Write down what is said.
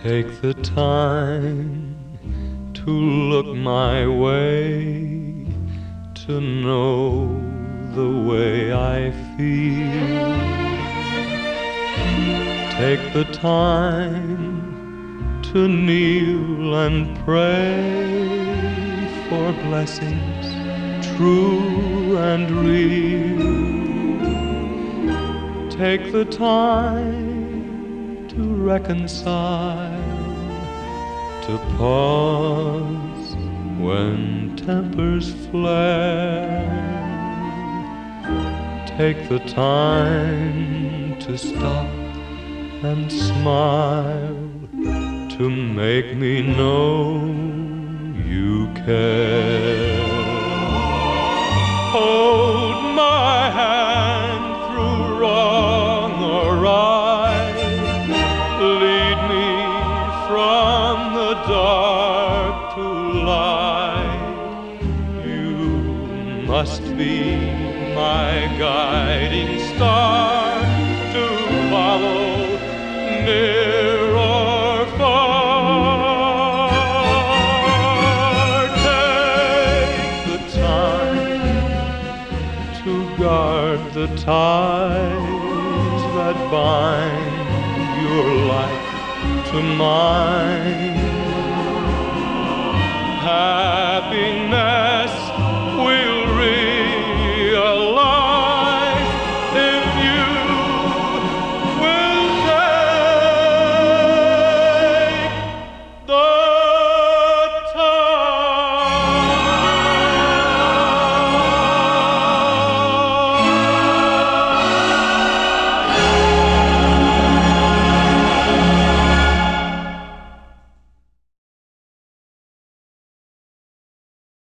Take the time to look my way, to know the way I feel. Take the time to kneel and pray for blessings true and real. Take the time to reconcile, to pause when tempers flare. Take the time to stop and smile, to make me know you care. Hold my hand through wrong or right, lead me from the dark to light. You must be my guiding star, to follow near or far. Take the time to guard the ties that bind your life to mine. Happiness